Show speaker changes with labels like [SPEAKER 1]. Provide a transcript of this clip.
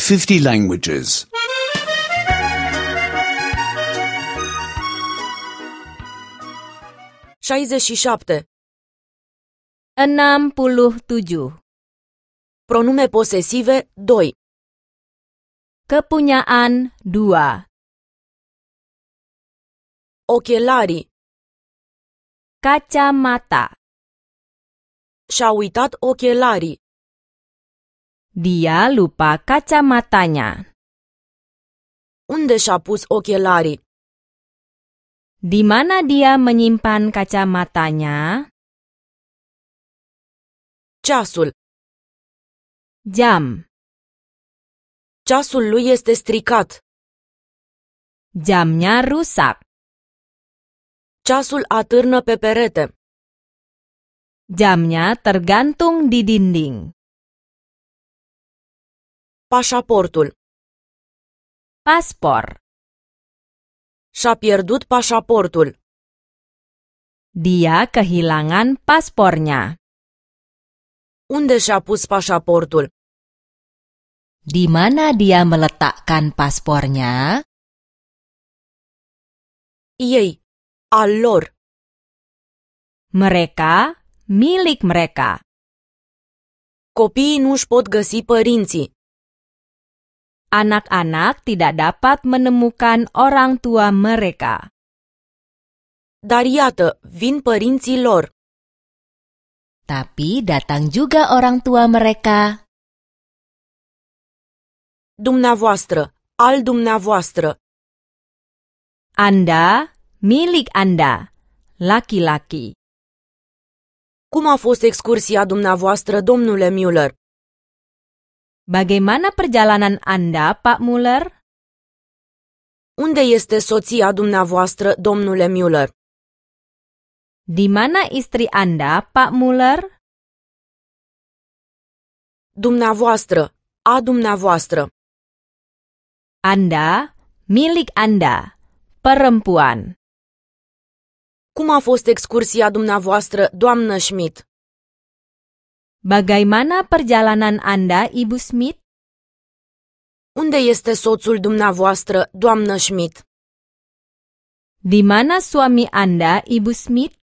[SPEAKER 1] 50 languages.
[SPEAKER 2] 67.
[SPEAKER 3] 67.
[SPEAKER 2] Pronume posesive 2.
[SPEAKER 3] Kepunyaan 2.
[SPEAKER 2] Ochelarii.
[SPEAKER 3] Kacamata.
[SPEAKER 2] Și-a uitat ochelarii.
[SPEAKER 3] Dia lupa kacamatanya.
[SPEAKER 2] Unde și-a pus ochelarii?
[SPEAKER 3] Di mana dia menyimpan kacamatanya?
[SPEAKER 2] Ceasul.
[SPEAKER 3] Jam.
[SPEAKER 2] Ceasul lui este stricat.
[SPEAKER 3] Jamnya rusak.
[SPEAKER 2] Ceasul atârnă pe perete.
[SPEAKER 3] Jamnya tergantung di dinding.
[SPEAKER 2] Pașaportul.
[SPEAKER 3] Paspor.
[SPEAKER 2] Și-a pierdut pașaportul.
[SPEAKER 3] Dia kehilangan paspornya.
[SPEAKER 2] Unde și-a pus pașaportul?
[SPEAKER 3] Di mana dia meletakkan paspornya?
[SPEAKER 2] Ei, al lor.
[SPEAKER 3] Mereka, milik mereka.
[SPEAKER 2] Copiii nu-și pot găsi părinții.
[SPEAKER 3] Anak-anak tidak dapat menemukan orang tua mereka.
[SPEAKER 2] Dar iată, vin părinții lor.
[SPEAKER 3] Tapi datang juga orang tua mereka.
[SPEAKER 2] Dumneavoastră, al dumneavoastră.
[SPEAKER 3] Anda, milik Anda, laki-laki.
[SPEAKER 2] Cum a fost excursia dumneavoastră, domnule Müller?
[SPEAKER 3] Bagaimana perjalanan Anda, Pak Muller?
[SPEAKER 2] Unde este soția dumneavoastră, domnule Müller?
[SPEAKER 3] Di mana istri Anda, Pak Muller?
[SPEAKER 2] Dumneavoastră, a dumneavoastră.
[SPEAKER 3] Anda, milik Anda, perempuan.
[SPEAKER 2] Cum a fost excursia dumneavoastră, doamnă Schmidt?
[SPEAKER 3] Bagaimana perjalanan Anda, Ibu Smith?
[SPEAKER 2] Unde este soțul dumneavoastră, doamnă Schmidt?
[SPEAKER 3] Di mana suami Anda, Ibu Smith?